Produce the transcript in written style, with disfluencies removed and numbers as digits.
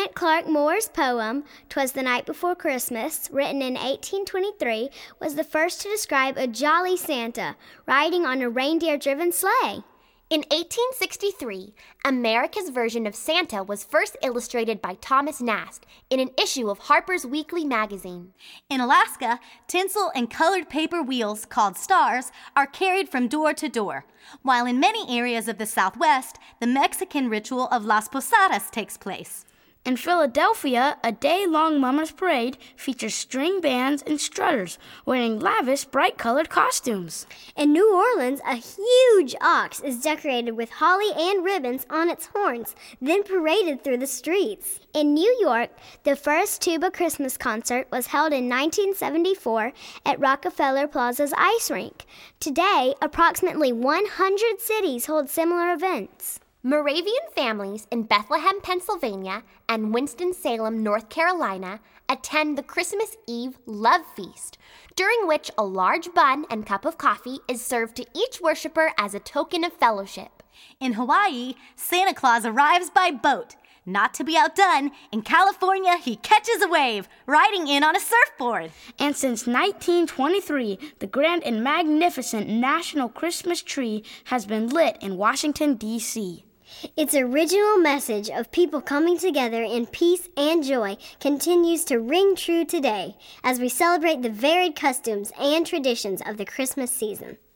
Clement Clarke Moore's poem, "'Twas the Night Before Christmas," written in 1823, was the first to describe a jolly Santa riding on a reindeer-driven sleigh. In 1863, America's version of Santa was first illustrated by Thomas Nast in an issue of Harper's Weekly magazine. In Alaska, tinsel and colored paper wheels, called stars, are carried from door to door, while in many areas of the Southwest, the Mexican ritual of Las Posadas takes place. In Philadelphia, a day-long Mama's Parade features string bands and strutters wearing lavish, bright-colored costumes. In New Orleans, a huge ox is decorated with holly and ribbons on its horns, then paraded through the streets. In New York, the first tuba Christmas concert was held in 1974 at Rockefeller Plaza's ice rink. Today, approximately 100 cities hold similar events. Moravian families in Bethlehem, Pennsylvania, and Winston-Salem, North Carolina, attend the Christmas Eve Love Feast, during which a large bun and cup of coffee is served to each worshiper as a token of fellowship. In Hawaii, Santa Claus arrives by boat. Not to be outdone, in California, he catches a wave, riding in on a surfboard. And since 1923, the grand and magnificent National Christmas Tree has been lit in Washington, D.C. Its original message of people coming together in peace and joy continues to ring true today as we celebrate the varied customs and traditions of the Christmas season.